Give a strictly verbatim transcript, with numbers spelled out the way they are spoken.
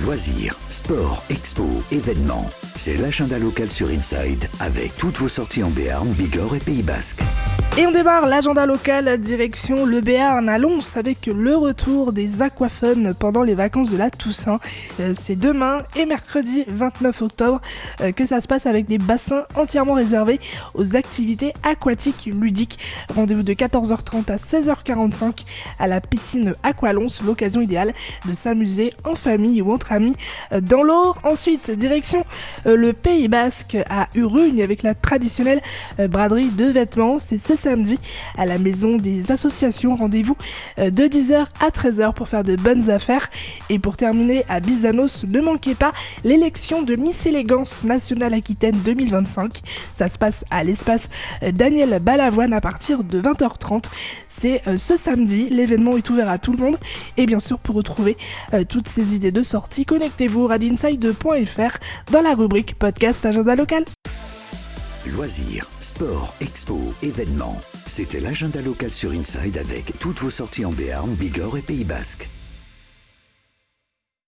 Loisirs, sport, expo, événements. C'est l'agenda local sur Inside avec toutes vos sorties en Béarn, Bigorre et Pays Basque. Et on démarre l'agenda local direction le Béarn à Lons avec le retour des aquafun pendant les vacances de la Toussaint. Euh, c'est demain et mercredi vingt-neuf octobre euh, que ça se passe avec des bassins entièrement réservés aux activités aquatiques ludiques. Rendez-vous de quatorze heures trente à seize heures quarante-cinq à la piscine Aqualons, l'occasion idéale de s'amuser en famille ou entre amis euh, dans l'eau. Ensuite, direction euh, le Pays Basque à Urugne avec la traditionnelle euh, braderie de vêtements. C'est ce samedi à la maison des associations. Rendez-vous euh, de dix heures à treize heures pour faire de bonnes affaires. Et pour terminer à Bizanos, ne manquez pas l'élection de Miss Élégance Nationale Aquitaine deux mille vingt-cinq. Ça se passe à l'espace euh, Daniel Balavoine à partir de vingt heures trente. C'est euh, ce samedi, l'événement est ouvert à tout le monde. Et bien sûr, pour retrouver euh, toutes ces idées de sortie, connectez-vous à radinside point f r dans la rubrique podcast agenda local. Loisirs, sport, expo, événements. C'était l'agenda local sur Inside avec toutes vos sorties en Béarn, Bigorre et Pays Basque.